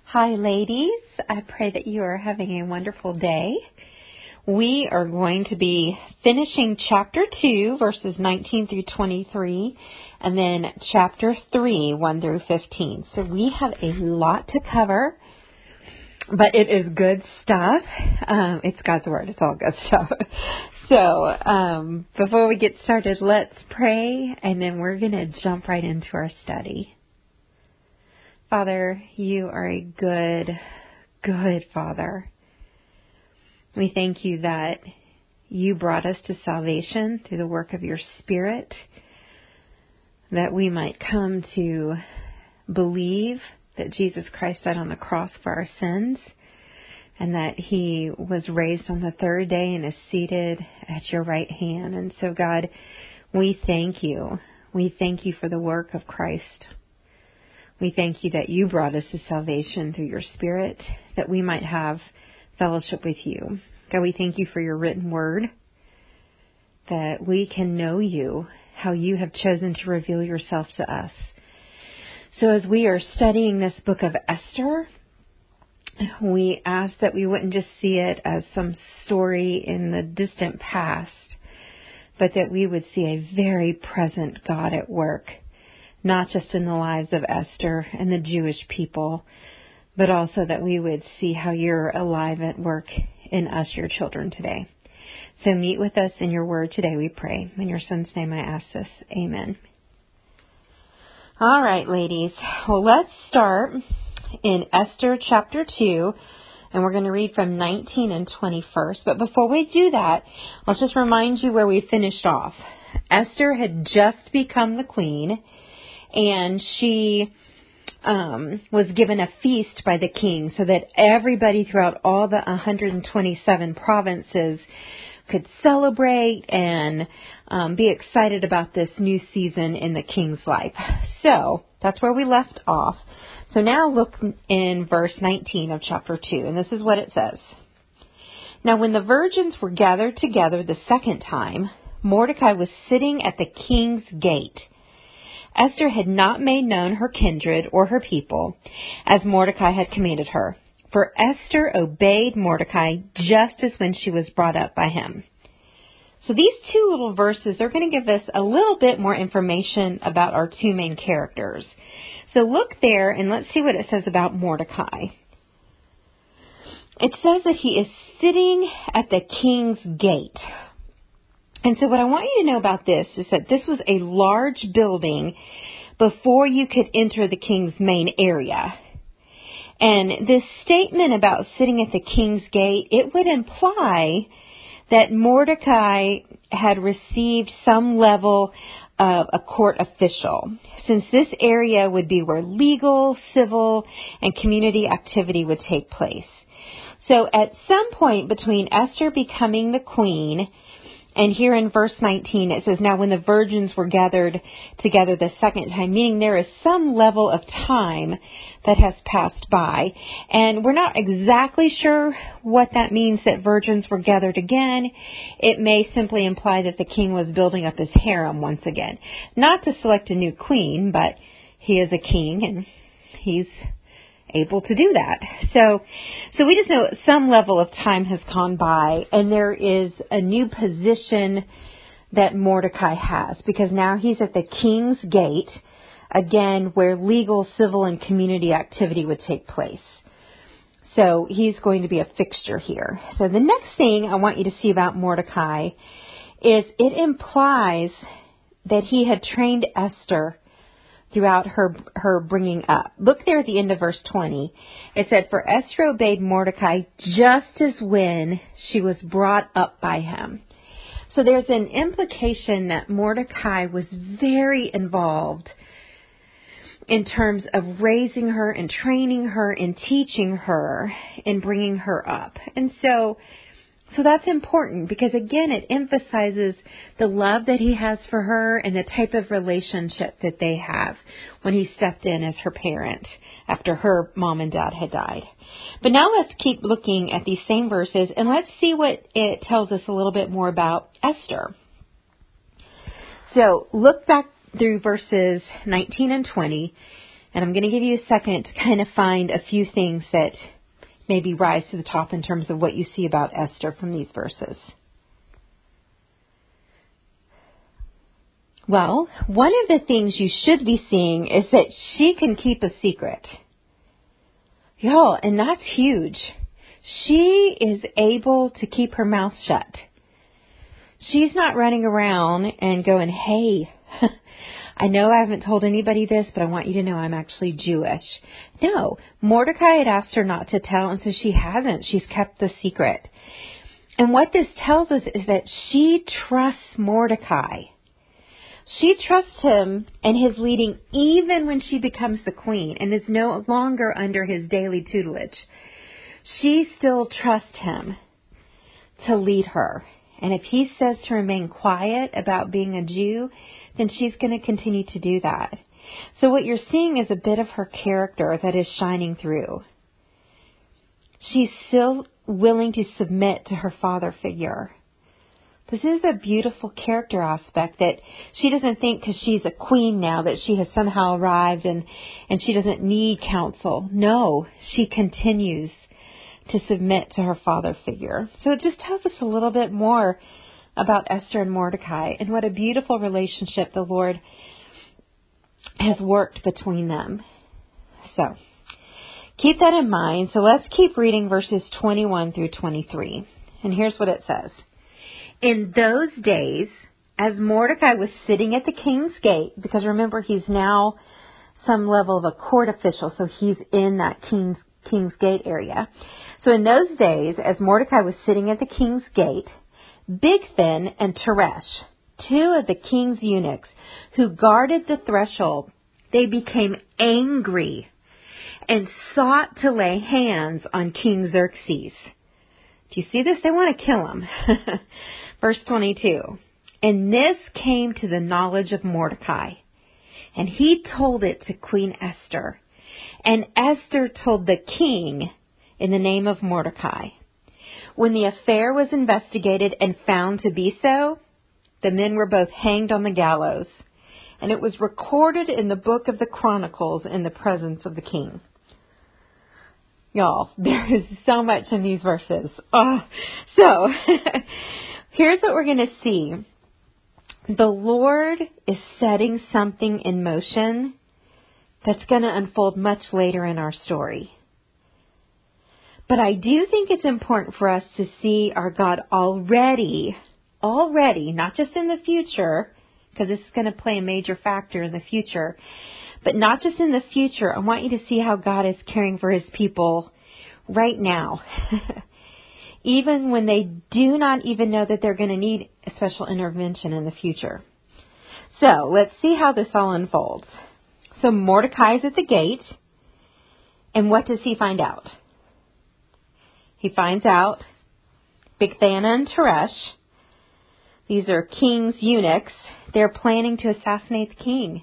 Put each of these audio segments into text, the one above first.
Hi, ladies. I pray that you are having a wonderful day. We are going to be finishing chapter 2, verses 19 through 23, and then chapter 3, 1 through 15. So we have a lot to cover, but it is good stuff. It's God's Word. It's all good stuff. So before we get started, let's pray, and then we're going to jump right into our study. Father, you are a good Father. We thank you that you brought us to salvation through the work of your Spirit, that we might come to believe that Jesus Christ died on the cross for our sins, and that he was raised on the third day and is seated at your right hand. And so, God, we thank you. We thank you for the work of Christ. We thank you that you brought us to salvation through your Spirit, that we might have fellowship with you. God, we thank you for your written word, that we can know you, how you have chosen to reveal yourself to us. So as we are studying this book of Esther, we ask that we wouldn't just see it as some story in the distant past, but that we would see a very present God at work, not just in the lives of Esther and the Jewish people, but also that we would see how you're alive at work in us, your children, today. So meet with us in your word today, we pray. In your son's name I ask this. Amen. All right, ladies. Well, let's start in Esther chapter 2, and we're going to read from 19 and 20 first. But before we do that, let's just remind you where we finished off. Esther had just become the queen, and she was given a feast by the king so that everybody throughout all the 127 provinces could celebrate and be excited about this new season in the king's life. So that's where we left off. So now look in verse 19 of chapter 2, and this is what it says. Now when the virgins were gathered together the second time, Mordecai was sitting at the king's gate. Esther had not made known her kindred or her people, as Mordecai had commanded her. For Esther obeyed Mordecai just as when she was brought up by him. So these two little verses are going to give us a little bit more information about our two main characters. So look there and let's see what it says about Mordecai. It says that he is sitting at the king's gate. And so what I want you to know about this is that this was a large building before you could enter the king's main area. And this statement about sitting at the king's gate, it would imply that Mordecai had received some level of a court official, since this area would be where legal, civil, and community activity would take place. So at some point between Esther becoming the queen and here in verse 19, it says, now when the virgins were gathered together the second time, meaning there is some level of time that has passed by. And we're not exactly sure what that means, that virgins were gathered again. It may simply imply that the king was building up his harem once again. Not to select a new queen, but he is a king and he's able to do that. So we just know some level of time has gone by, and there is a new position that Mordecai has, because now he's at the king's gate, again, where legal, civil, and community activity would take place. So he's going to be a fixture here. So the next thing I want you to see about Mordecai is it implies that he had trained Esther throughout her bringing up. Look there at the end of verse 20. It said, for Esther obeyed Mordecai just as when she was brought up by him. So there's an implication that Mordecai was very involved in terms of raising her and training her and teaching her and bringing her up. And so that's important because, again, it emphasizes the love that he has for her and the type of relationship that they have when he stepped in as her parent after her mom and dad had died. But now let's keep looking at these same verses and let's see what it tells us a little bit more about Esther. So look back through verses 19 and 20. And I'm going to give you a second to kind of find a few things that maybe rise to the top in terms of what you see about Esther from these verses. Well, one of the things you should be seeing is that she can keep a secret. Y'all, and that's huge. She is able to keep her mouth shut. She's not running around and going, hey, I know I haven't told anybody this, but I want you to know I'm actually Jewish. No, Mordecai had asked her not to tell, and so she hasn't. She's kept the secret. And what this tells us is that she trusts Mordecai. She trusts him and his leading even when she becomes the queen and is no longer under his daily tutelage. She still trusts him to lead her. And if he says to remain quiet about being a Jew, then she's going to continue to do that. So what you're seeing is a bit of her character that is shining through. She's still willing to submit to her father figure. This is a beautiful character aspect that she doesn't think because she's a queen now that she has somehow arrived and she doesn't need counsel. No, she continues to submit to her father figure. So it just tells us a little bit more about Esther and Mordecai and what a beautiful relationship the Lord has worked between them. So keep that in mind. So let's keep reading verses 21 through 23. And here's what it says. In those days, as Mordecai was sitting at the king's gate, because remember he's now some level of a court official, so he's in that king's gate area. So in those days, as Mordecai was sitting at the king's gate, Bigthan and Teresh, two of the king's eunuchs who guarded the threshold, they became angry and sought to lay hands on King Xerxes. Do you see this? They want to kill him. Verse 22. And this came to the knowledge of Mordecai, and he told it to Queen Esther. And Esther told the king in the name of Mordecai. When the affair was investigated and found to be so, the men were both hanged on the gallows, and it was recorded in the book of the Chronicles in the presence of the king. Y'all, there is so much in these verses. So, here's what we're going to see. The Lord is setting something in motion that's going to unfold much later in our story. But I do think it's important for us to see our God already, not just in the future, because this is going to play a major factor in the future, but not just in the future. I want you to see how God is caring for his people right now, even when they do not even know that they're going to need a special intervention in the future. So let's see how this all unfolds. So Mordecai is at the gate, and what does he find out? He finds out Bigthana and Teresh, these are king's eunuchs, they're planning to assassinate the king.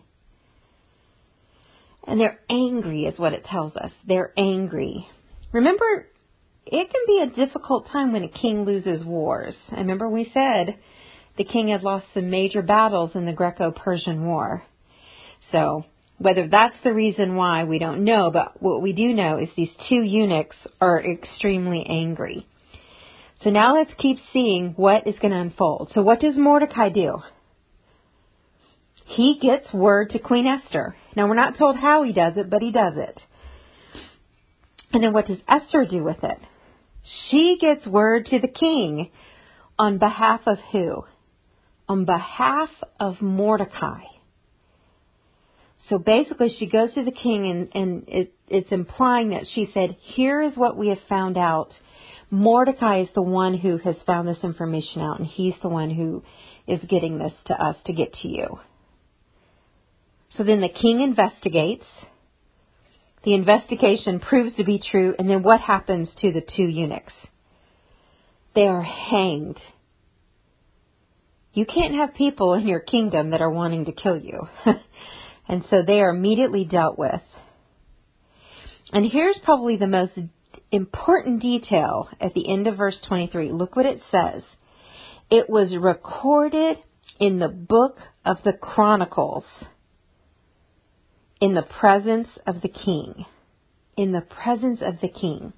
And they're angry is what it tells us. They're angry. Remember, it can be a difficult time when a king loses wars. I remember we said the king had lost some major battles in the Greco-Persian War. So whether that's the reason why, we don't know. But what we do know is these two eunuchs are extremely angry. So now let's keep seeing what is going to unfold. So what does Mordecai do? He gets word to Queen Esther. Now, we're not told how he does it, but he does it. And then what does Esther do with it? She gets word to the king on behalf of who? On behalf of Mordecai. So basically she goes to the king and it's implying that she said, here is what we have found out. Mordecai is the one who has found this information out, and he's the one who is getting this to us to get to you. So then the king investigates. The investigation proves to be true. And then what happens to the two eunuchs? They are hanged. You can't have people in your kingdom that are wanting to kill you. And so they are immediately dealt with. And here's probably the most important detail at the end of verse 23. Look what it says. It was recorded in the book of the Chronicles in the presence of the king. In the presence of the king.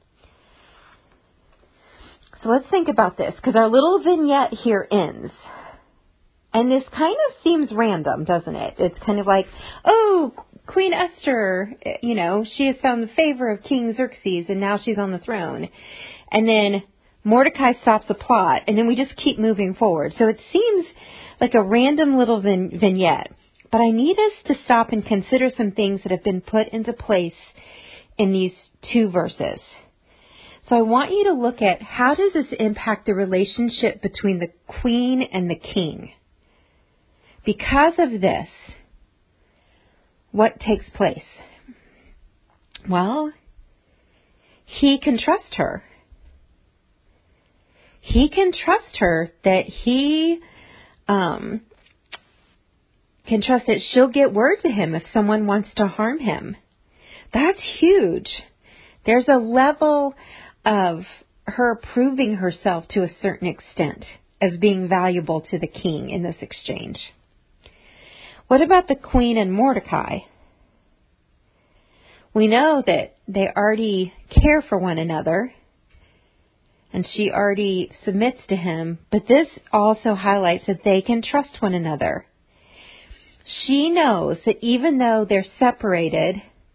So let's think about this, because our little vignette here ends. And this kind of seems random, doesn't it? It's kind of like, oh, Queen Esther, she has found the favor of King Xerxes, and now she's on the throne. And then Mordecai stops the plot, and then we just keep moving forward. So it seems like a random little vignette. But I need us to stop and consider some things that have been put into place in these 2 verses. So I want you to look at, how does this impact the relationship between the queen and the king? Because of this, what takes place? Well, he can trust her. He can trust her that he can trust that she'll get word to him if someone wants to harm him. That's huge. There's a level of her proving herself to a certain extent as being valuable to the king in this exchange. What about the queen and Mordecai? We know that they already care for one another, and she already submits to him, but this also highlights that they can trust one another. She knows that even though they're separated,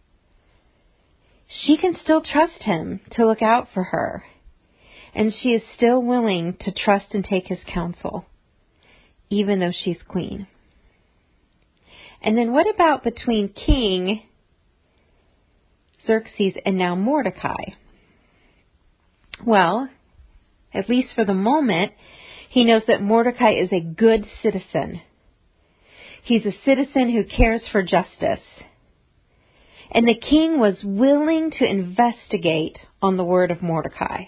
she can still trust him to look out for her, and she is still willing to trust and take his counsel, even though she's queen. And then what about between King Xerxes and now Mordecai? Well, at least for the moment, he knows that Mordecai is a good citizen. He's a citizen who cares for justice. And the king was willing to investigate on the word of Mordecai.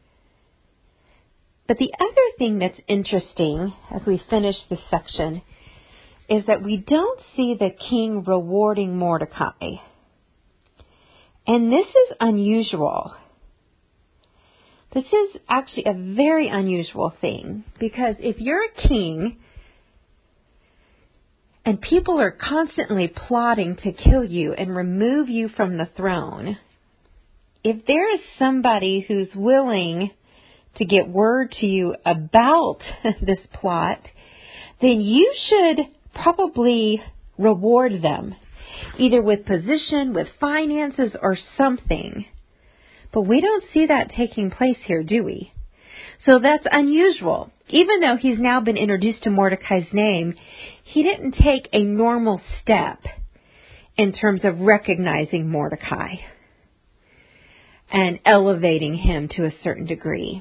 But the other thing that's interesting as we finish this section is that we don't see the king rewarding Mordecai. And this is unusual. This is actually a very unusual thing, because if you're a king and people are constantly plotting to kill you and remove you from the throne, if there is somebody who's willing to get word to you about this plot, then you should probably reward them, either with position, with finances, or something. But we don't see that taking place here, do we? So that's unusual. Even though he's now been introduced to Mordecai's name, he didn't take a normal step in terms of recognizing Mordecai and elevating him to a certain degree.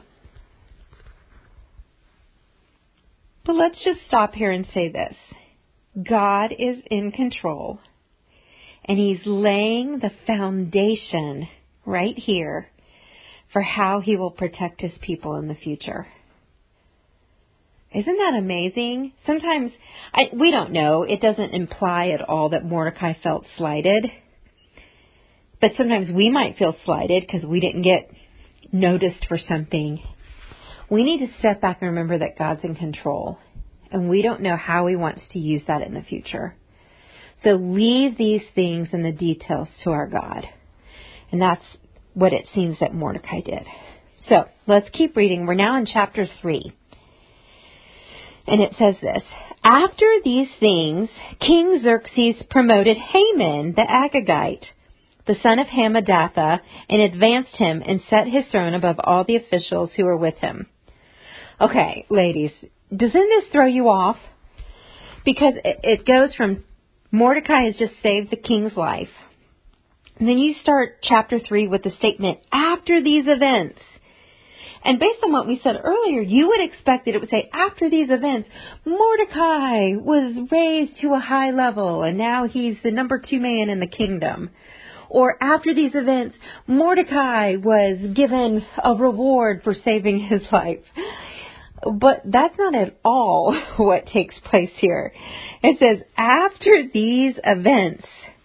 But let's just stop here and say this. God is in control, and he's laying the foundation right here for how he will protect his people in the future. Isn't that amazing? Sometimes we don't know. It doesn't imply at all that Mordecai felt slighted. But sometimes we might feel slighted because we didn't get noticed for something. We need to step back and remember that God's in control. And we don't know how he wants to use that in the future. So leave these things and the details to our God. And that's what it seems that Mordecai did. So let's keep reading. We're now in chapter 3. And it says this. After these things, King Xerxes promoted Haman the Agagite, the son of Hammedatha, and advanced him and set his throne above all the officials who were with him. Okay, ladies, doesn't this throw you off? Because it goes from Mordecai has just saved the king's life. And then you start chapter 3 with the statement, after these events. And based on what we said earlier, you would expect that it would say, after these events, Mordecai was raised to a high level, and now he's the number 2 man in the kingdom. Or after these events, Mordecai was given a reward for saving his life. But that's not at all what takes place here. It says, after these events,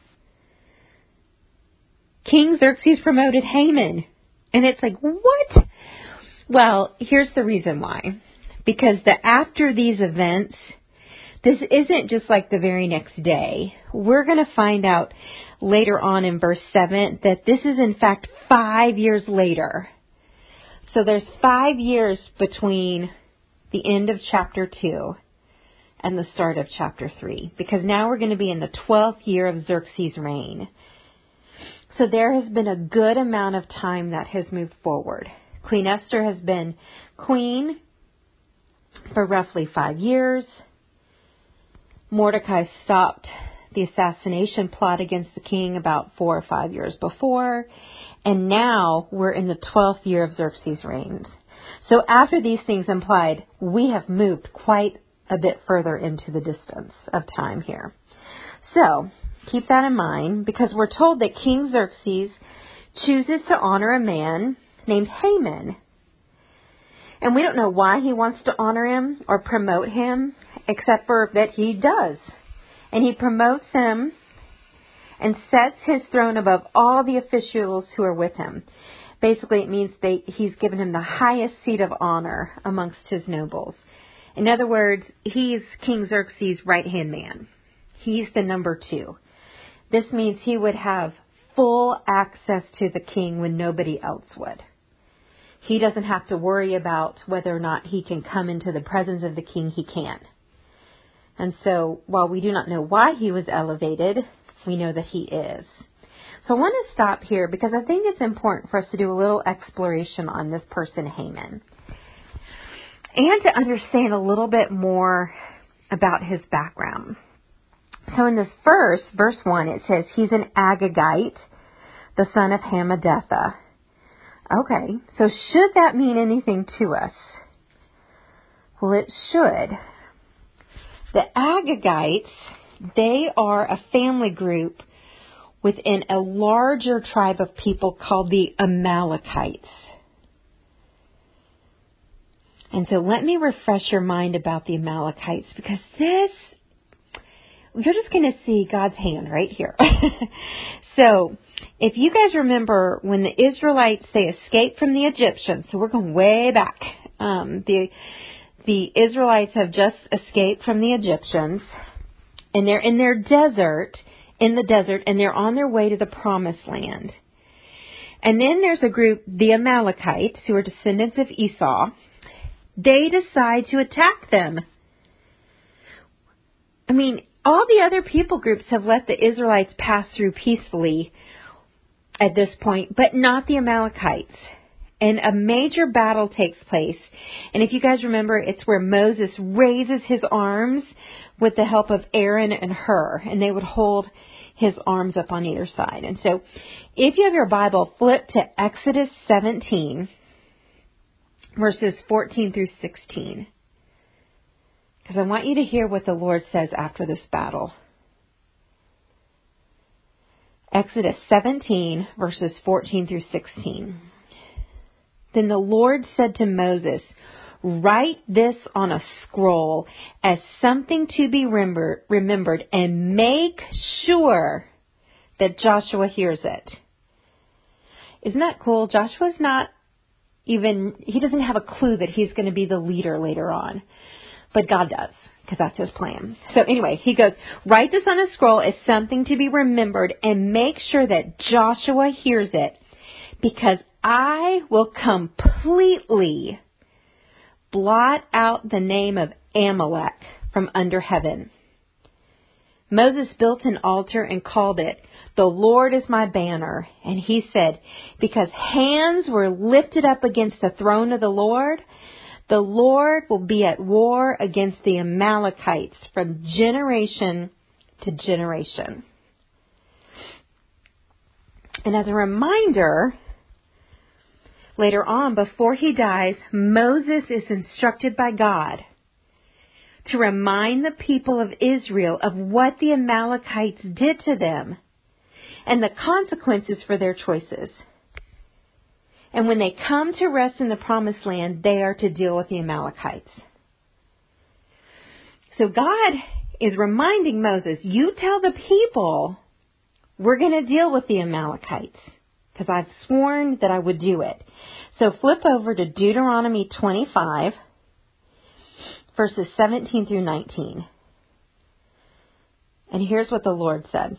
King Xerxes promoted Haman. And it's like, what? Well, here's the reason why. Because the after these events this isn't just like the very next day. We're going to find out later on in verse 7 that this is in fact 5 years later. So there's 5 years between the end of chapter 2 and the start of chapter 3, because now we're going to be in the 12th year of Xerxes' reign. So there has been a good amount of time that has moved forward. Queen Esther has been queen for roughly 5 years. Mordecai stopped the assassination plot against the king about 4 or 5 years before. And now we're in the 12th year of Xerxes' reign. So after these things implied, we have moved quite a bit further into the distance of time here. So keep that in mind, because we're told that King Xerxes chooses to honor a man named Haman. And we don't know why he wants to honor him or promote him, except for that he does. And he promotes him and sets his throne above all the officials who are with him. Basically, it means he's given him the highest seat of honor amongst his nobles. In other words, he's King Xerxes' right-hand man. He's the number 2. This means he would have full access to the king when nobody else would. He doesn't have to worry about whether or not he can come into the presence of the king. He can. And so, while we do not know why he was elevated, we know that he is. So I want to stop here because I think it's important for us to do a little exploration on this person, Haman, and to understand a little bit more about his background. So in this verse 1, it says he's an Agagite, the son of Hammedatha. Okay, so should that mean anything to us? Well, it should. The Agagites, they are a family group within a larger tribe of people called the Amalekites. And so let me refresh your mind about the Amalekites, because you're just going to see God's hand right here. So if you guys remember when the Israelites, they escaped from the Egyptians, so we're going way back. The Israelites have just escaped from the Egyptians, and they're in the desert, and they're on their way to the promised land. And then there's a group, the Amalekites, who are descendants of Esau. They decide to attack them. I mean, all the other people groups have let the Israelites pass through peacefully at this point, but not the Amalekites. And a major battle takes place. And if you guys remember, it's where Moses raises his arms with the help of Aaron and Hur, and they would hold his arms up on either side. And so if you have your Bible, flip to Exodus 17, verses 14 through 16. Because I want you to hear what the Lord says after this battle. Exodus 17, verses 14 through 16. Then the Lord said to Moses, "Write this on a scroll as something to be remembered, and make sure that Joshua hears it." Isn't that cool? Joshua's he doesn't have a clue that he's going to be the leader later on. But God does, because that's his plan. So anyway, he goes, "Write this on a scroll as something to be remembered, and make sure that Joshua hears it, because I will completely blot out the name of Amalek from under heaven." Moses built an altar and called it, "The Lord is my banner." And he said, because hands were lifted up against the throne of the Lord will be at war against the Amalekites from generation to generation. And as a reminder, later on, before he dies, Moses is instructed by God to remind the people of Israel of what the Amalekites did to them and the consequences for their choices. And when they come to rest in the promised land, they are to deal with the Amalekites. So God is reminding Moses, you tell the people, we're going to deal with the Amalekites, because I've sworn that I would do it. So flip over to Deuteronomy 25, verses 17 through 19. And here's what the Lord said.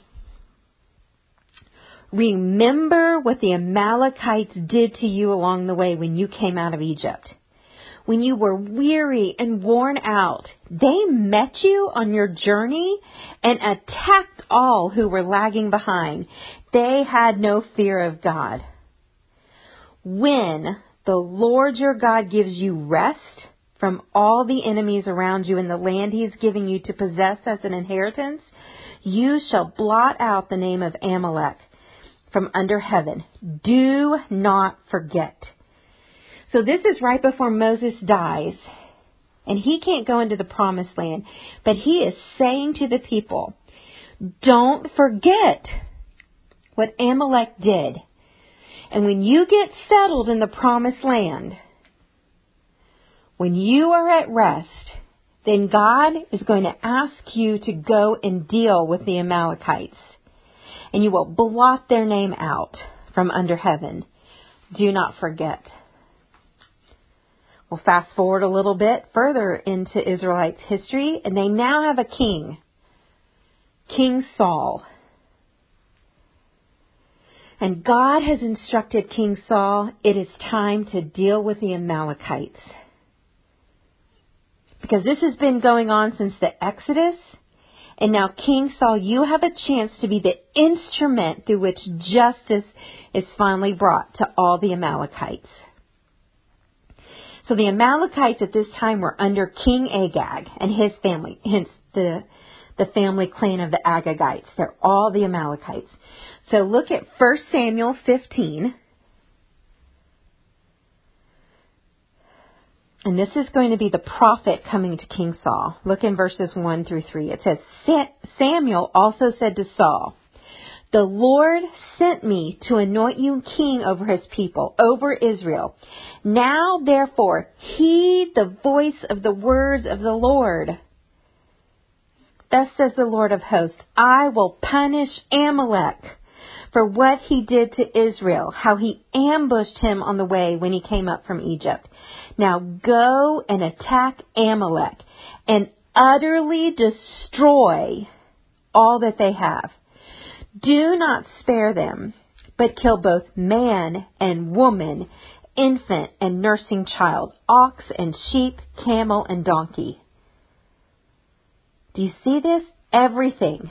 Remember what the Amalekites did to you along the way when you came out of Egypt. When you were weary and worn out, they met you on your journey and attacked all who were lagging behind. They had no fear of God. When the Lord your God gives you rest from all the enemies around you in the land he is giving you to possess as an inheritance, you shall blot out the name of Amalek from under heaven. Do not forget. So this is right before Moses dies, and he can't go into the promised land, but he is saying to the people, don't forget what Amalek did. And when you get settled in the promised land, when you are at rest, then God is going to ask you to go and deal with the Amalekites. And you will blot their name out from under heaven. Do not forget. We'll fast forward a little bit further into Israelites' history, and they now have a king, King Saul. And God has instructed King Saul, it is time to deal with the Amalekites. Because this has been going on since the Exodus. And now, King Saul, you have a chance to be the instrument through which justice is finally brought to all the Amalekites. So the Amalekites at this time were under King Agag and his family, hence the family clan of the Agagites. They're all the Amalekites. So look at 1 Samuel 15. And this is going to be the prophet coming to King Saul. Look in verses 1 through 3. It says, Samuel also said to Saul, the Lord sent me to anoint you king over his people, over Israel. Now, therefore, heed the voice of the words of the Lord. Thus says the Lord of hosts, I will punish Amalek for what he did to Israel, how he ambushed him on the way when he came up from Egypt. Now go and attack Amalek and utterly destroy all that they have. Do not spare them, but kill both man and woman, infant and nursing child, ox and sheep, camel and donkey. Do you see this? Everything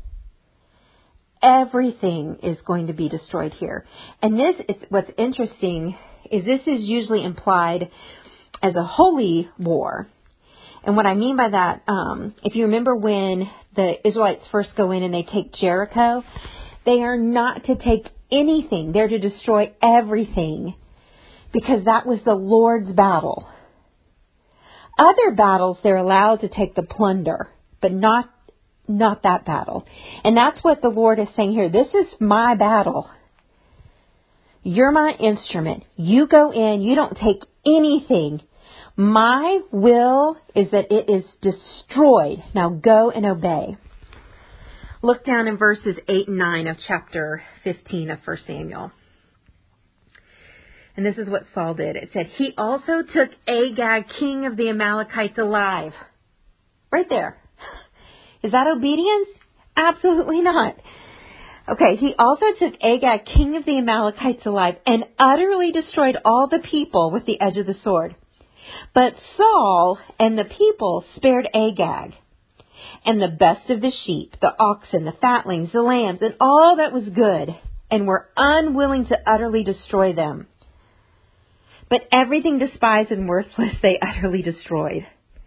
is going to be destroyed here. And this is what's interesting is this is usually implied as a holy war. And what I mean by that, if you remember when the Israelites first go in and they take Jericho, they are not to take anything. They're to destroy everything because that was the Lord's battle. Other battles, they're allowed to take the plunder, but not that battle. And that's what the Lord is saying here. This is my battle. You're my instrument. You go in. You don't take anything. My will is that it is destroyed. Now go and obey. Look down in verses 8 and 9 of chapter 15 of 1 Samuel. And this is what Saul did. It said, he also took Agag, king of the Amalekites, alive. Right there. Is that obedience? Absolutely not. Okay, he also took Agag, king of the Amalekites, alive and utterly destroyed all the people with the edge of the sword. But Saul and the people spared Agag and the best of the sheep, the oxen, the fatlings, the lambs, and all that was good, and were unwilling to utterly destroy them. But everything despised and worthless they utterly destroyed.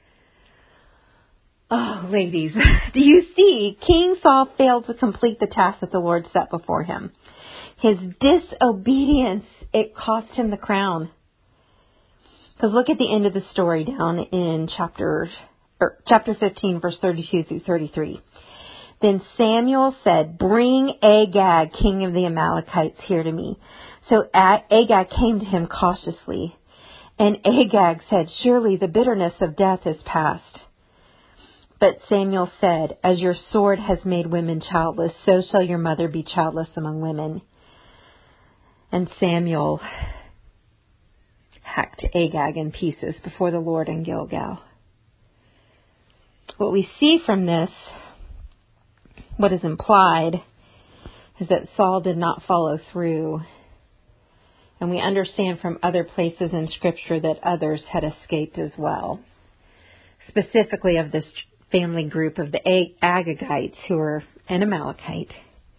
Oh, ladies, do you see? King Saul failed to complete the task that the Lord set before him. His disobedience, it cost him the crown. Because look at the end of the story down in chapter 15, verse 32 through 33. Then Samuel said, bring Agag, king of the Amalekites, here to me. So Agag came to him cautiously. And Agag said, surely the bitterness of death is past. But Samuel said, as your sword has made women childless, so shall your mother be childless among women. And Samuel hacked Agag in pieces before the Lord in Gilgal. What we see from this what is implied is that Saul did not follow through. And we understand from other places in Scripture that others had escaped as well. Specifically of this family group of the Agagites, who are an Amalekite.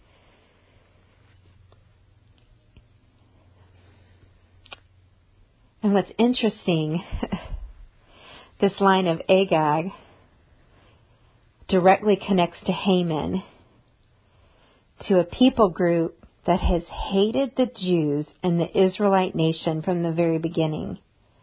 And what's interesting, this line of Agag directly connects to Haman, to a people group that has hated the Jews and the Israelite nation from the very beginning.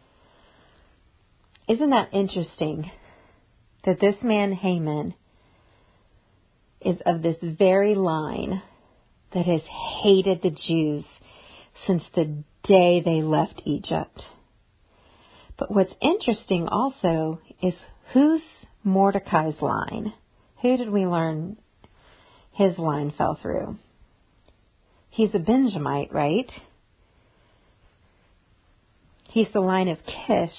Isn't that interesting that this man Haman is of this very line that has hated the Jews since the day they left Egypt? But what's interesting also is who's Mordecai's line? Who did we learn his line fell through? He's a Benjamite, right? He's the line of Kish.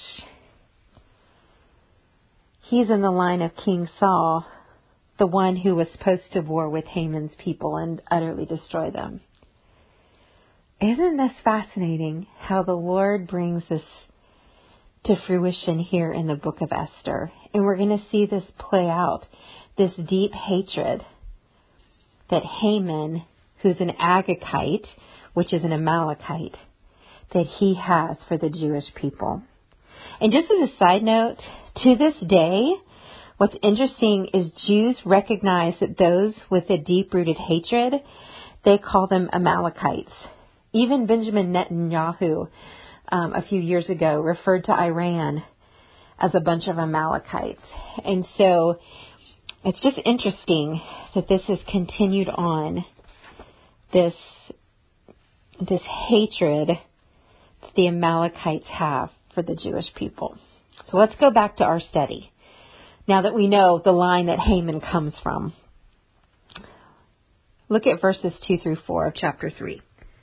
He's in the line of King Saul, the one who was supposed to war with Haman's people and utterly destroy them. Isn't this fascinating how the Lord brings this to fruition here in the book of Esther? And we're going to see this play out, this deep hatred that Haman, who's an Agagite, which is an Amalekite, that he has for the Jewish people. And just as a side note, to this day, what's interesting is Jews recognize that those with a deep-rooted hatred, they call them Amalekites. Even Benjamin Netanyahu, a few years ago, referred to Iran as a bunch of Amalekites. And so it's just interesting that this has continued on, this hatred that the Amalekites have for the Jewish people. So let's go back to our study. Now that we know the line that Haman comes from. Look at verses 2 through 4 of chapter 3.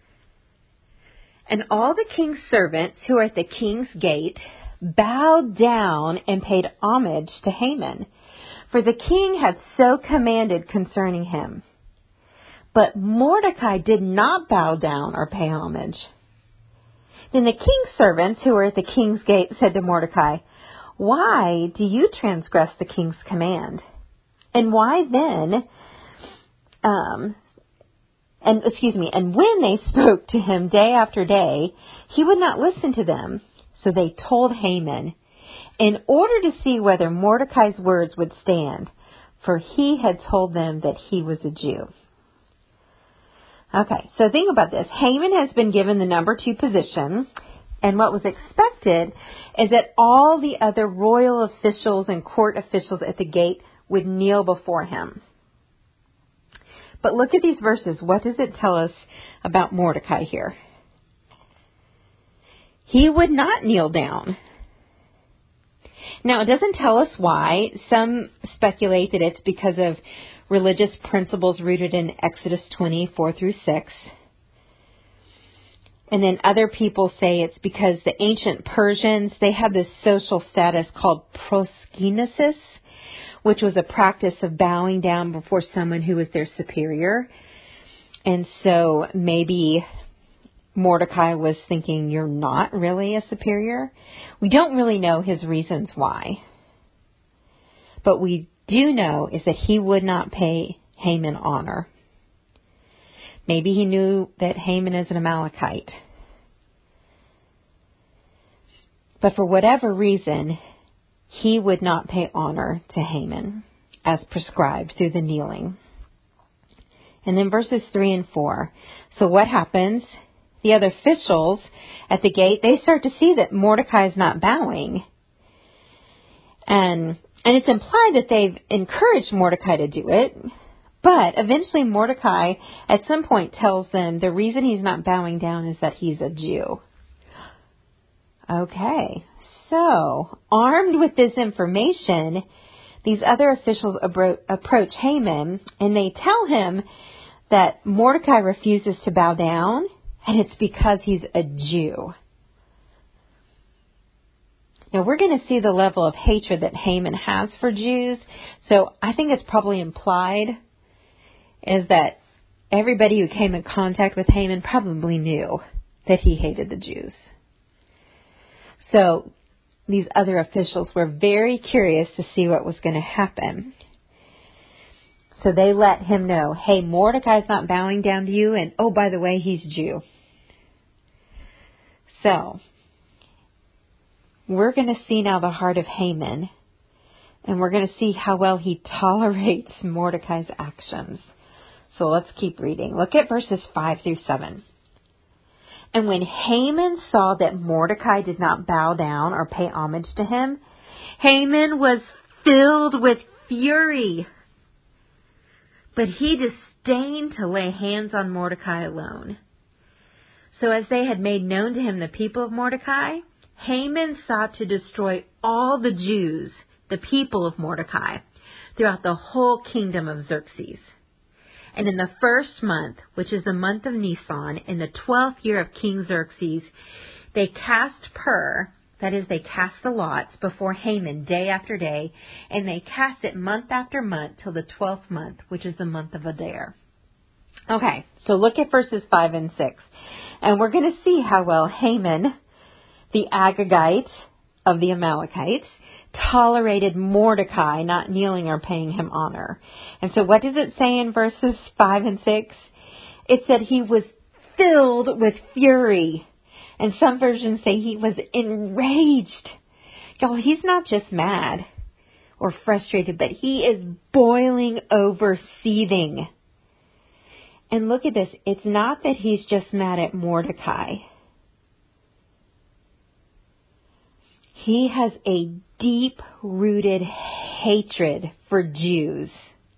And all the king's servants who are at the king's gate bowed down and paid homage to Haman, for the king had so commanded concerning him. But Mordecai did not bow down or pay homage. Then the king's servants who were at the king's gate said to Mordecai, "Why do you transgress the king's command? And why then, and when they spoke to him day after day, he would not listen to them. So they told Haman, in order to see whether Mordecai's words would stand, for he had told them that he was a Jew." Okay, so think about this. Haman has been given the number 2 position, and what was expected is that all the other royal officials and court officials at the gate would kneel before him. But look at these verses. What does it tell us about Mordecai here? He would not kneel down. Now, it doesn't tell us why. Some speculate that it's because of religious principles rooted in Exodus 20, 4 through 6. And then other people say it's because the ancient Persians, they had this social status called proskynesis, which was a practice of bowing down before someone who was their superior. And so maybe Mordecai was thinking, you're not really a superior. We don't really know his reasons why. But we do know is that he would not pay Haman honor. Maybe he knew that Haman is an Amalekite. But for whatever reason, he would not pay honor to Haman as prescribed through the kneeling. And then verses 3 and 4. So what happens? The other officials at the gate, they start to see that Mordecai is not bowing. And it's implied that they've encouraged Mordecai to do it. But eventually Mordecai at some point tells them the reason he's not bowing down is that he's a Jew. Okay, so armed with this information, these other officials approach Haman and they tell him that Mordecai refuses to bow down and it's because he's a Jew. Now, we're going to see the level of hatred that Haman has for Jews, so I think it's probably implied is that everybody who came in contact with Haman probably knew that he hated the Jews. So these other officials were very curious to see what was going to happen. So they let him know, hey, Mordecai's not bowing down to you, and oh, by the way, he's Jew. So we're going to see now the heart of Haman, and we're going to see how well he tolerates Mordecai's actions. So let's keep reading. Look at verses 5 through 7. And when Haman saw that Mordecai did not bow down or pay homage to him, Haman was filled with fury. But he disdained to lay hands on Mordecai alone. So as they had made known to him the people of Mordecai, Haman sought to destroy all the Jews, the people of Mordecai, throughout the whole kingdom of Xerxes. And in the first month, which is the month of Nisan, in the 12th year of King Xerxes, they cast that is, they cast the lots before Haman day after day, and they cast it month after month till the 12th month, which is the month of Adar. Okay, so look at verses 5 and 6. And we're going to see how well Haman, the Agagite of the Amalekites, tolerated Mordecai not kneeling or paying him honor. And so what does it say in verses 5 and 6? It said he was filled with fury. And some versions say he was enraged. Y'all, he's not just mad or frustrated, but he is boiling over, seething. And look at this. It's not that he's just mad at Mordecai. He has a deep-rooted hatred for Jews.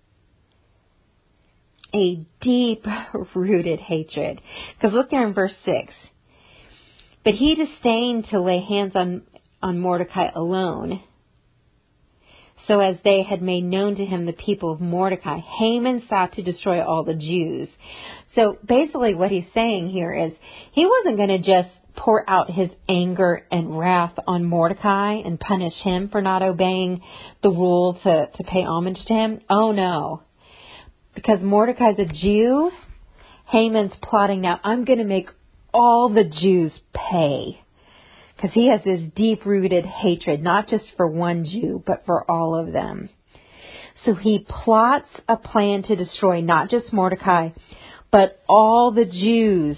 A deep-rooted hatred. Because look there in verse 6. But he disdained to lay hands on Mordecai alone. So as they had made known to him the people of Mordecai, Haman sought to destroy all the Jews. So basically what he's saying here is he wasn't going to just pour out his anger and wrath on Mordecai and punish him for not obeying the rule to pay homage to him. Oh no. Because Mordecai's a Jew, Haman's plotting now, I'm going to make all the Jews pay. Because he has this deep-rooted hatred, not just for one Jew, but for all of them. So he plots a plan to destroy not just Mordecai, but all the Jews.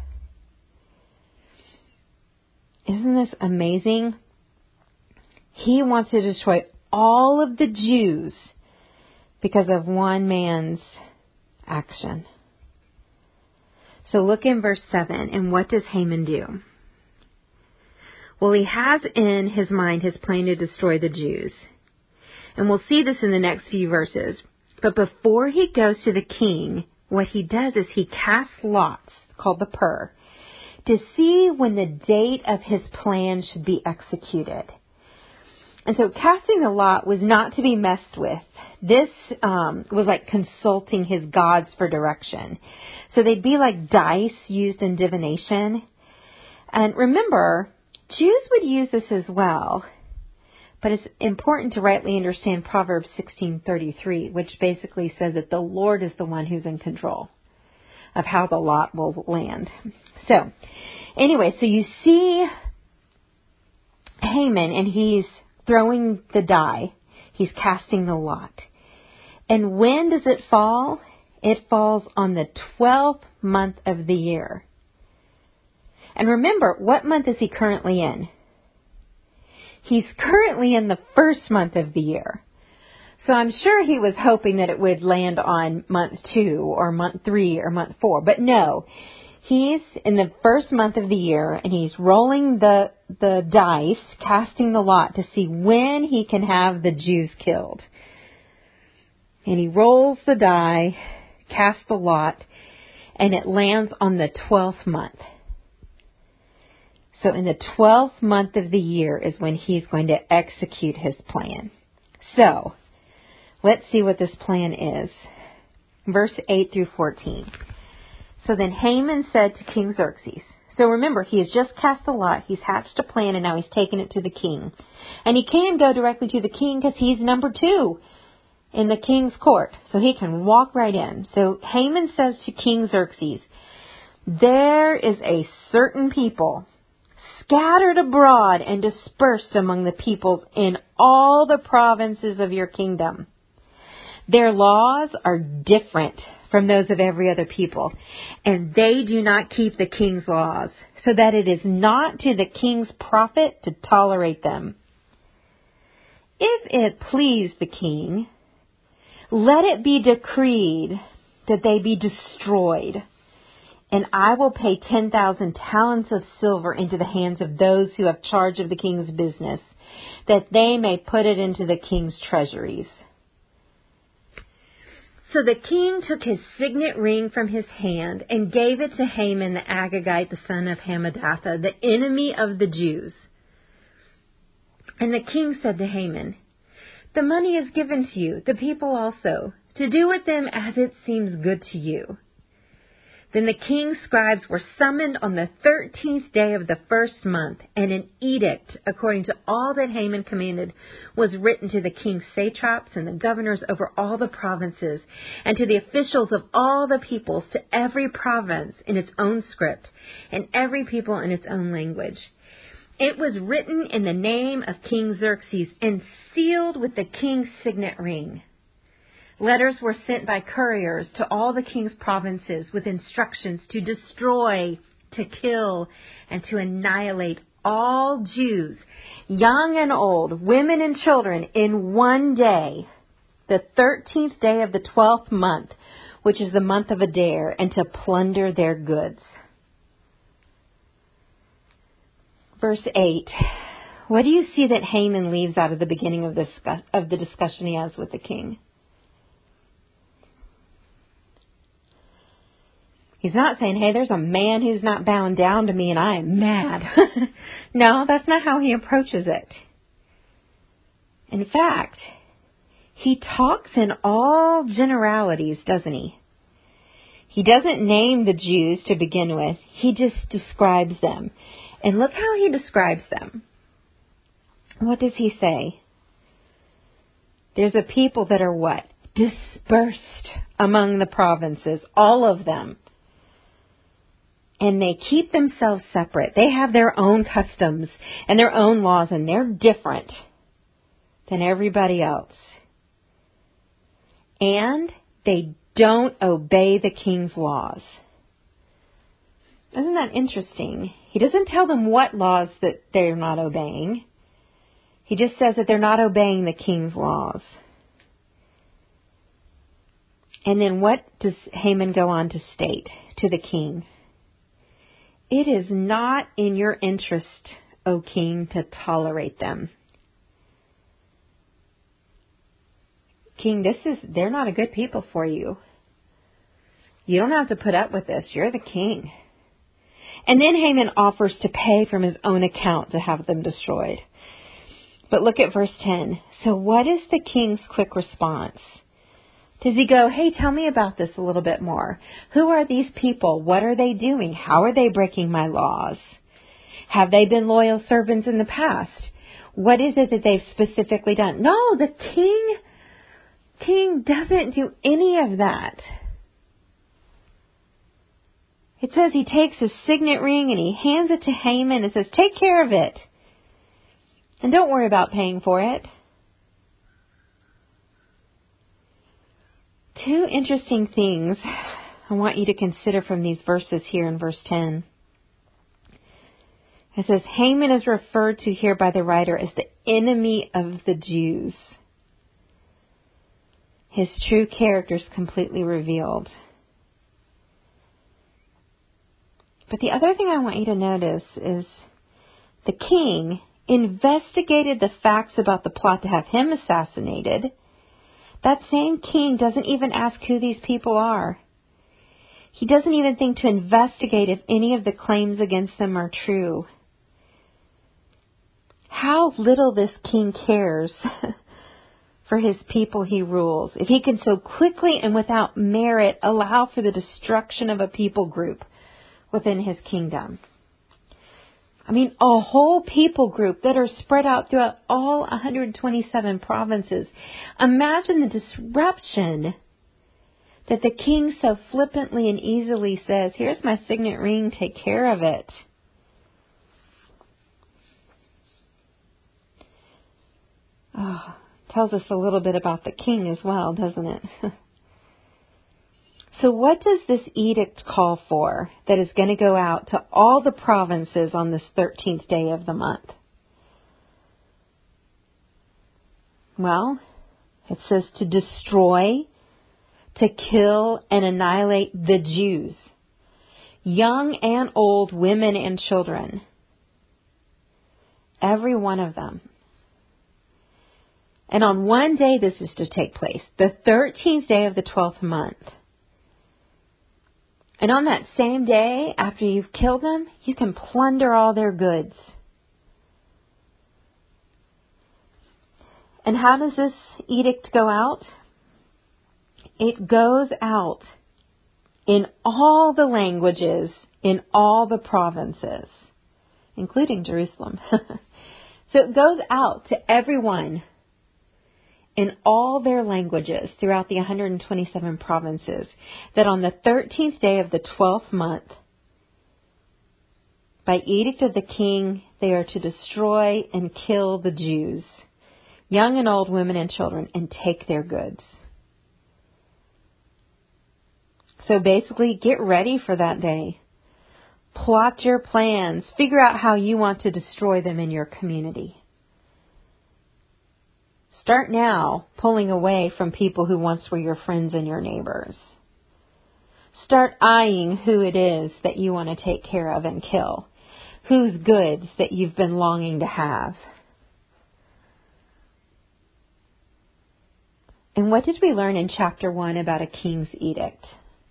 Isn't this amazing? He wants to destroy all of the Jews because of one man's action. So look in verse 7, and what does Haman do? Well, he has in his mind his plan to destroy the Jews. And we'll see this in the next few verses. But before he goes to the king, what he does is he casts lots, called the pur, to see when the date of his plan should be executed. And so casting the lot was not to be messed with. This was like consulting his gods for direction. So they'd be like dice used in divination. And remember, Jews would use this as well. But it's important to rightly understand Proverbs 16:33, which basically says that the Lord is the one who's in control of how the lot will land. So, anyway, so you see Haman, and he's throwing the die. He's casting the lot. And when does it fall? It falls on the 12th month of the year. And remember, what month is he currently in? He's currently in the first month of the year. So I'm sure he was hoping that it would land on month 2 or month 3 or month 4. But no, he's in the first month of the year, and he's rolling the dice, casting the lot to see when he can have the Jews killed. And he rolls the die, casts the lot, and it lands on the 12th month. So in the 12th month of the year is when he's going to execute his plan. So, let's see what this plan is. Verse 8 through 14. So then Haman said to King Xerxes. So remember, he has just cast the lot, he's hatched a plan, and now he's taken it to the king. And he can go directly to the king because he's number 2. in the king's court, so he can walk right in. So Haman says to King Xerxes, there is a certain people scattered abroad and dispersed among the peoples in all the provinces of your kingdom. Their laws are different from those of every other people, and they do not keep the king's laws, so that it is not to the king's profit to tolerate them. If it please the king, let it be decreed that they be destroyed, and I will pay 10,000 talents of silver into the hands of those who have charge of the king's business, that they may put it into the king's treasuries. So the king took his signet ring from his hand and gave it to Haman the Agagite, the son of Hammedatha, the enemy of the Jews. And the king said to Haman, the money is given to you, the people also, to do with them as it seems good to you. Then the king's scribes were summoned on the 13th day of the first month, and an edict, according to all that Haman commanded, was written to the king's satraps and the governors over all the provinces, and to the officials of all the peoples, to every province in its own script, and every people in its own language. It was written in the name of King Xerxes and sealed with the king's signet ring. Letters were sent by couriers to all the king's provinces with instructions to destroy, to kill, and to annihilate all Jews, young and old, women and children, in one day, the 13th day of the 12th month, which is the month of Adar, and to plunder their goods. Verse 8. What do you see that Haman leaves out of the beginning of the discussion he has with the king? He's not saying, hey, there's a man who's not bowing down to me and I am mad. No, that's not how he approaches it. In fact, he talks in all generalities, doesn't he? He doesn't name the Jews to begin with. He just describes them. And look how he describes them. What does he say? There's a people that are what? Dispersed among the provinces, all of them. And they keep themselves separate. They have their own customs and their own laws, and they're different than everybody else. And they don't obey the king's laws. Isn't that interesting? He doesn't tell them what laws that they're not obeying. He just says that they're not obeying the king's laws. And then what does Haman go on to state to the king? It is not in your interest, O king, to tolerate them. King, they're not a good people for you. You don't have to put up with this. You're the king. And then Haman offers to pay from his own account to have them destroyed. But look at verse 10. So what is the king's quick response? Does he go, hey, tell me about this a little bit more? Who are these people? What are they doing? How are they breaking my laws? Have they been loyal servants in the past? What is it that they've specifically done? No, the king doesn't do any of that. It says he takes his signet ring and he hands it to Haman and says, take care of it. And don't worry about paying for it. Two interesting things I want you to consider from these verses here in verse 10. It says, Haman is referred to here by the writer as the enemy of the Jews. His true character is completely revealed. But the other thing I want you to notice is the king investigated the facts about the plot to have him assassinated. That same king doesn't even ask who these people are. He doesn't even think to investigate if any of the claims against them are true. How little this king cares for his people he rules, if he can so quickly and without merit allow for the destruction of a people group within his kingdom. I mean, a whole people group that are spread out throughout all 127 provinces. Imagine the disruption that the king so flippantly and easily says, here's my signet ring, take care of it. Oh, tells us a little bit about the king as well, doesn't it? So what does this edict call for that is going to go out to all the provinces on this 13th day of the month? Well, it says to destroy, to kill and annihilate the Jews, young and old, women and children, every one of them. And on one day this is to take place, the 13th day of the 12th month. And on that same day, after you've killed them, you can plunder all their goods. And how does this edict go out? It goes out in all the languages, in all the provinces, including Jerusalem. So it goes out to everyone in all their languages throughout the 127 provinces, that on the 13th day of the 12th month, by edict of the king, they are to destroy and kill the Jews, young and old, women and children, and take their goods. So basically, get ready for that day. Plot your plans. Figure out how you want to destroy them in your community. Start now pulling away from people who once were your friends and your neighbors. Start eyeing who it is that you want to take care of and kill. Whose goods that you've been longing to have. And what did we learn in chapter 1 about a king's edict?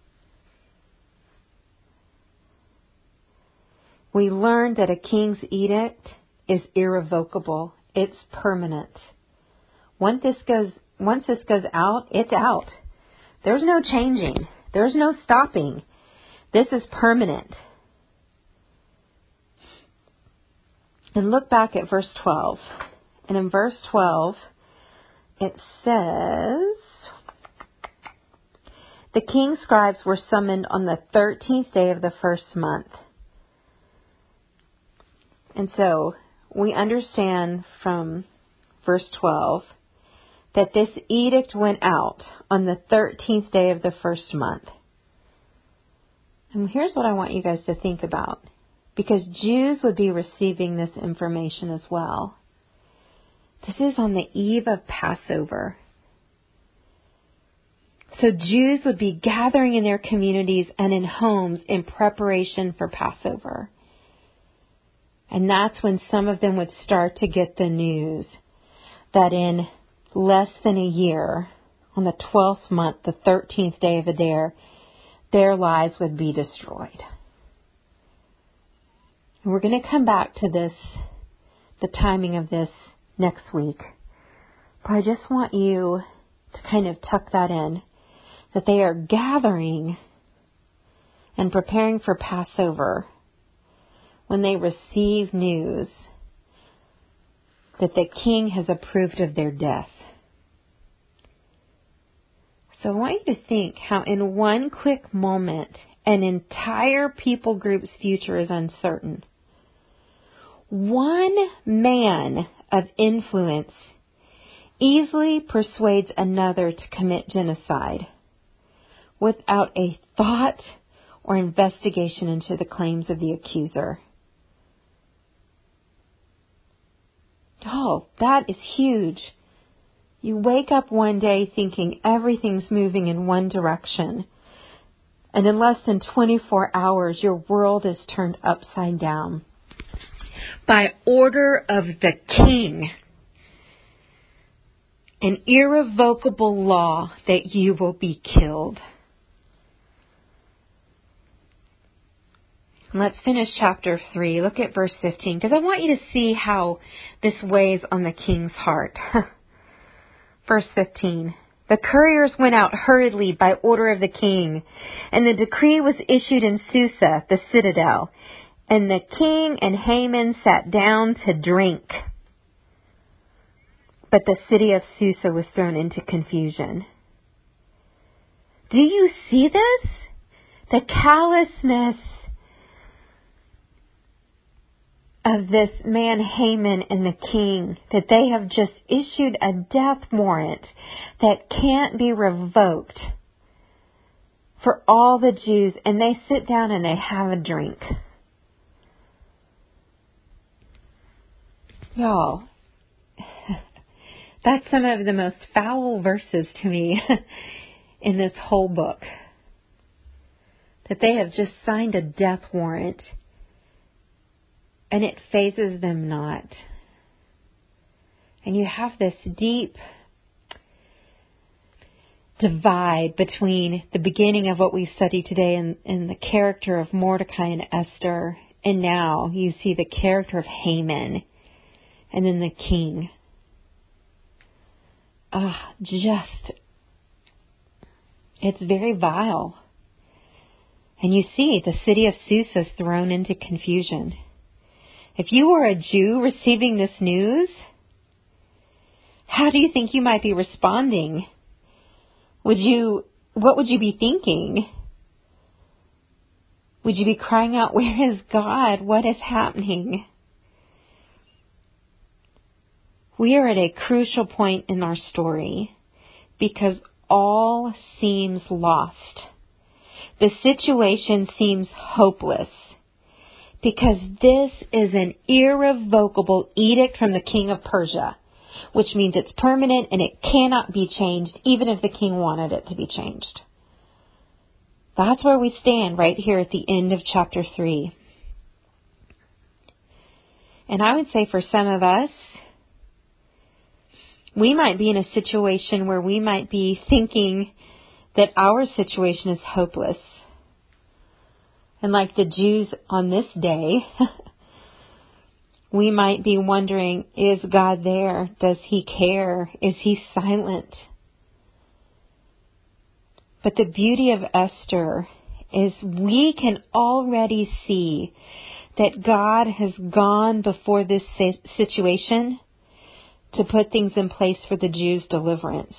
We learned that a king's edict is irrevocable. It's permanent. Once this goes out, it's out. There's no changing. There's no stopping. This is permanent. And look back at verse 12. And in verse 12, it says, the king's scribes were summoned on the 13th day of the first month. And so we understand from verse 12 that this edict went out on the 13th day of the first month. And here's what I want you guys to think about, because Jews would be receiving this information as well. This is on the eve of Passover. So Jews would be gathering in their communities and in homes in preparation for Passover. And that's when some of them would start to get the news that in less than a year, on the 12th month, the 13th day of Adar, their lives would be destroyed. And we're going to come back to this, the timing of this, next week. But I just want you to kind of tuck that in, that they are gathering and preparing for Passover when they receive news that the king has approved of their death. So I want you to think how in one quick moment an entire people group's future is uncertain. One man of influence easily persuades another to commit genocide without a thought or investigation into the claims of the accuser. Oh, that is huge. You wake up one day thinking everything's moving in one direction, and in less than 24 hours, your world is turned upside down. By order of the king, an irrevocable law that you will be killed. Let's finish chapter 3. Look at verse 15, because I want you to see how this weighs on the king's heart. Verse 15. The couriers went out hurriedly by order of the king, and the decree was issued in Susa, the citadel, And the king and Haman sat down to drink. But the city of Susa was thrown into confusion. Do you see this? The callousness of this man Haman and the king, that they have just issued a death warrant that can't be revoked for all the Jews, and they sit down and they have a drink. Y'all, that's some of the most foul verses to me in this whole book. That they have just signed a death warrant and it phases them not. And you have this deep divide between the beginning of what we study today and the character of Mordecai and Esther, and now you see the character of Haman and then the king. It's very vile. And you see the city of Susa is thrown into confusion. If you were a Jew receiving this news, how do you think you might be responding? What would you be thinking? Would you be crying out, "Where is God? What is happening?" We are at a crucial point in our story because all seems lost. The situation seems hopeless because this is an irrevocable edict from the king of Persia, which means it's permanent and it cannot be changed, even if the king wanted it to be changed. That's where we stand right here at the end of chapter 3. And I would say for some of us, we might be in a situation where we might be thinking that our situation is hopeless. And like the Jews on this day, we might be wondering, is God there? Does He care? Is He silent? But the beauty of Esther is we can already see that God has gone before this situation to put things in place for the Jews' deliverance.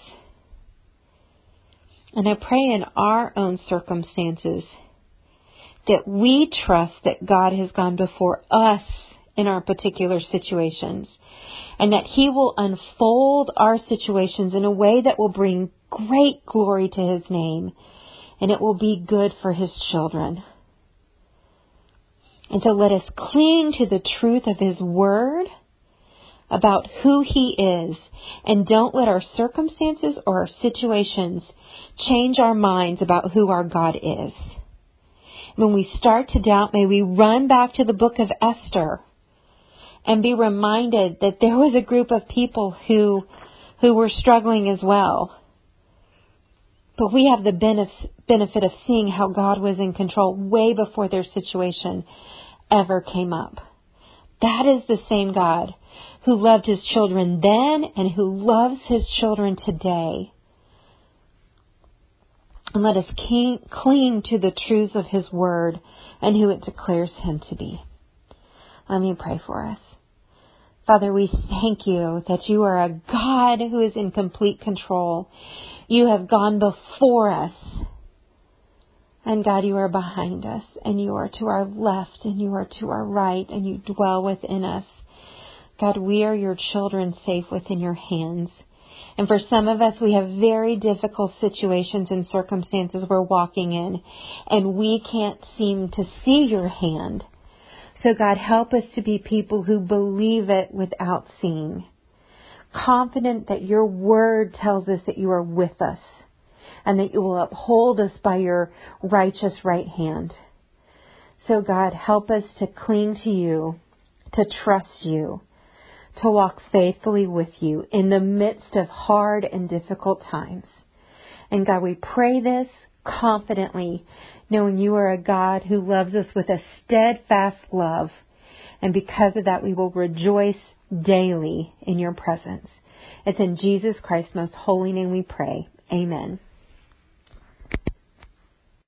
And I pray in our own circumstances that we trust that God has gone before us in our particular situations, and that He will unfold our situations in a way that will bring great glory to His name, and it will be good for His children. And so let us cling to the truth of His Word about who He is, and don't let our circumstances or our situations change our minds about who our God is. When we start to doubt, may we run back to the book of Esther and be reminded that there was a group of people who were struggling as well. But we have the benefit of seeing how God was in control way before their situation ever came up. That is the same God who loved His children then and who loves His children today. And let us cling to the truths of His Word and who it declares Him to be. Let me pray for us. Father, we thank You that You are a God who is in complete control. You have gone before us. And God, You are behind us, and You are to our left, and You are to our right, and You dwell within us. God, we are Your children safe within Your hands. And for some of us, we have very difficult situations and circumstances we're walking in, and we can't seem to see Your hand. So God, help us to be people who believe it without seeing, confident that Your Word tells us that You are with us and that You will uphold us by Your righteous right hand. So God, help us to cling to You, to trust You, to walk faithfully with You in the midst of hard and difficult times. And God, we pray this confidently, knowing You are a God who loves us with a steadfast love. And because of that, we will rejoice daily in Your presence. It's in Jesus Christ's most holy name we pray. Amen.